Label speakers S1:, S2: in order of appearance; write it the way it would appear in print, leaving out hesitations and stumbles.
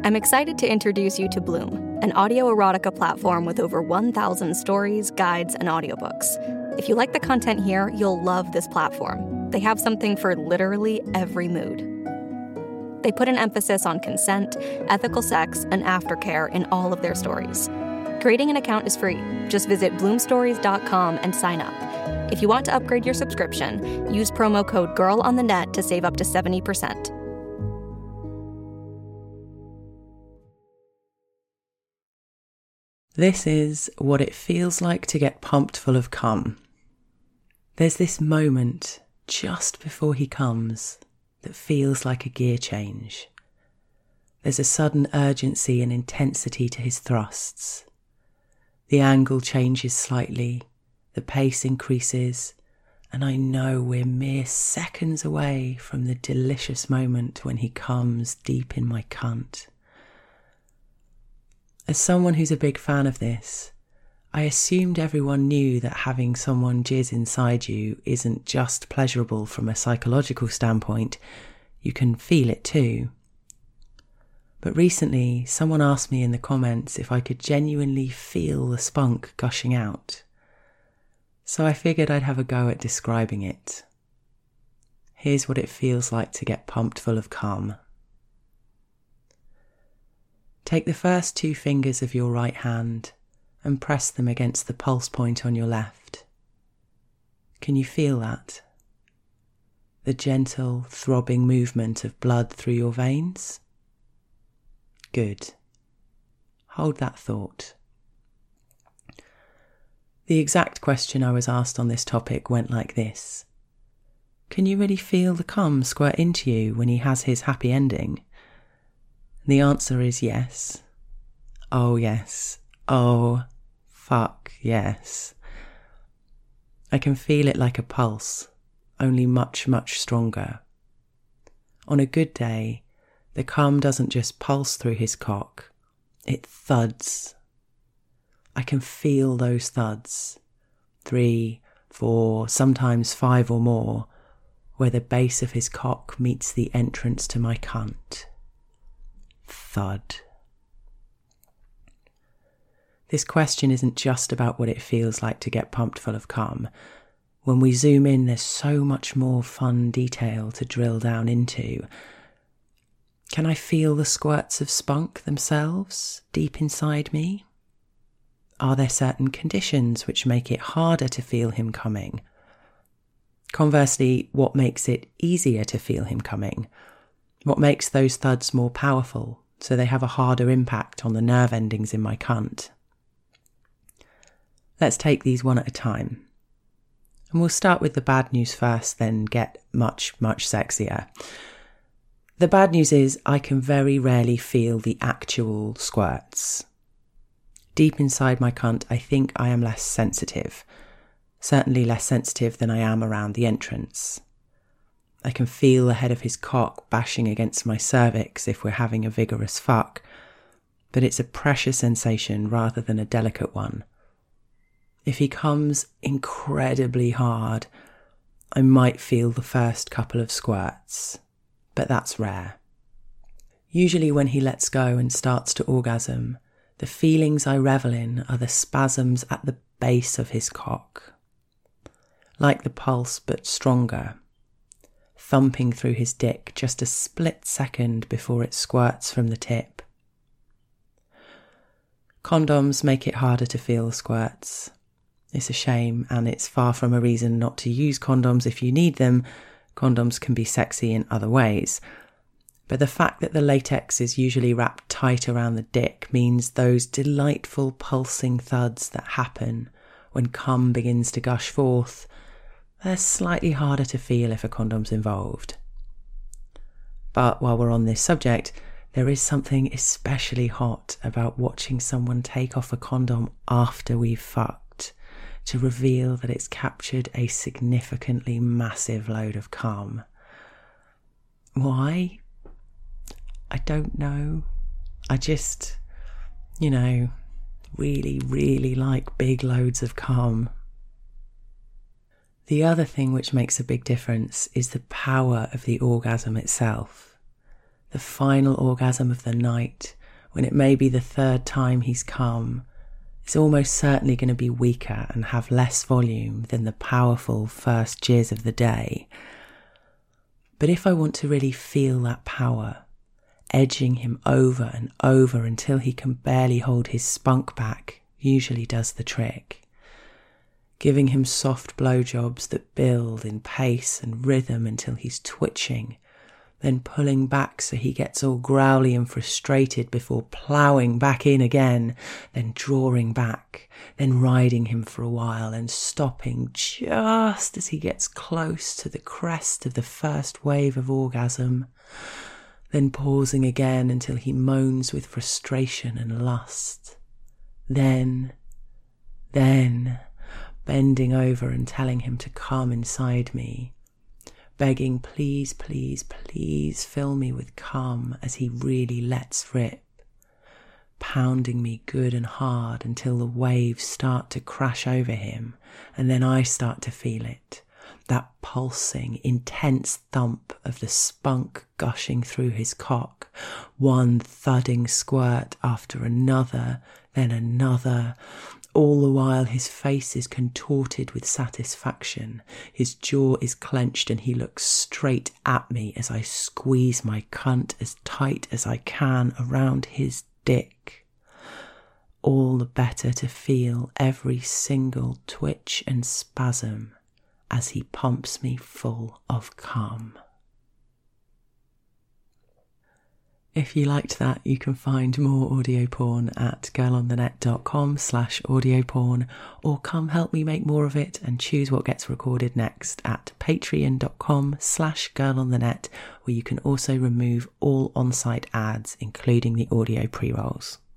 S1: I'm excited to introduce you to Bloom, an audio erotica platform with over 1,000 stories, guides, and audiobooks. If you like the content here, you'll love this platform. They have something for literally every mood. They put an emphasis on consent, ethical sex, and aftercare in all of their stories. Creating an account is free. Just visit bloomstories.com and sign up. If you want to upgrade your subscription, use promo code GIRLONTHENET to save up to 70%.
S2: This is what it feels like to get pumped full of cum. There's this moment just before he comes that feels like a gear change. There's a sudden urgency and intensity to his thrusts. The angle changes slightly, the pace increases, and I know we're mere seconds away from the delicious moment when he comes deep in my cunt. As someone who's a big fan of this, I assumed everyone knew that having someone jizz inside you isn't just pleasurable from a psychological standpoint, you can feel it too. But recently, someone asked me in the comments if I could genuinely feel the spunk gushing out. So I figured I'd have a go at describing it. Here's what it feels like to get pumped full of cum. Take the first 2 fingers of your right hand and press them against the pulse point on your left. Can you feel that? The gentle, throbbing movement of blood through your veins? Good. Hold that thought. The exact question I was asked on this topic went like this. Can you really feel the cum squirt into you when he has his happy ending? The answer is yes. Oh yes. Oh, fuck yes. I can feel it like a pulse, only much, much stronger. On a good day, the cum doesn't just pulse through his cock, it thuds. I can feel those thuds, 3, 4, sometimes 5 or more, where the base of his cock meets the entrance to my cunt. Thud. This question isn't just about what it feels like to get pumped full of cum. When we zoom in, there's so much more fun detail to drill down into. Can I feel the squirts of spunk themselves deep inside me? Are there certain conditions which make it harder to feel him coming? Conversely, what makes it easier to feel him coming? What makes those thuds more powerful, so they have a harder impact on the nerve endings in my cunt? Let's take these one at a time. And we'll start with the bad news first, then get much, much sexier. The bad news is I can very rarely feel the actual squirts. Deep inside my cunt, I think I am less sensitive. Certainly less sensitive than I am around the entrance. I can feel the head of his cock bashing against my cervix if we're having a vigorous fuck, but it's a pressure sensation rather than a delicate one. If he comes incredibly hard, I might feel the first couple of squirts, but that's rare. Usually when he lets go and starts to orgasm, the feelings I revel in are the spasms at the base of his cock. Like the pulse, but stronger, thumping through his dick just a split second before it squirts from the tip. Condoms make it harder to feel the squirts. It's a shame, and it's far from a reason not to use condoms if you need them. Condoms can be sexy in other ways. But the fact that the latex is usually wrapped tight around the dick means those delightful pulsing thuds that happen when cum begins to gush forth, they're slightly harder to feel if a condom's involved. But while we're on this subject, there is something especially hot about watching someone take off a condom after we've fucked to reveal that it's captured a significantly massive load of cum. Why? I don't know. I just, really, really like big loads of cum. The other thing which makes a big difference is the power of the orgasm itself. the final orgasm of the night, when it may be the third time he's come, is almost certainly going to be weaker and have less volume than the powerful first jizz of the day. But if I want to really feel that power, edging him over and over until he can barely hold his spunk back usually does the trick. Giving him soft blowjobs that build in pace and rhythm until he's twitching, then pulling back so he gets all growly and frustrated before ploughing back in again, then drawing back, then riding him for a while and stopping just as he gets close to the crest of the first wave of orgasm, then pausing again until he moans with frustration and lust. Then, bending over and telling him to come inside me, begging, please, please, please fill me with cum as he really lets rip, pounding me good and hard until the waves start to crash over him, and then I start to feel it, that pulsing, intense thump of the spunk gushing through his cock, one thudding squirt after another, then another, all the while his face is contorted with satisfaction, his jaw is clenched and he looks straight at me as I squeeze my cunt as tight as I can around his dick. All the better to feel every single twitch and spasm as he pumps me full of cum. If you liked that, you can find more audio porn at girlonthenet.com/audioporn, or come help me make more of it and choose what gets recorded next at patreon.com/girlonthenet, where you can also remove all on-site ads, including the audio pre-rolls.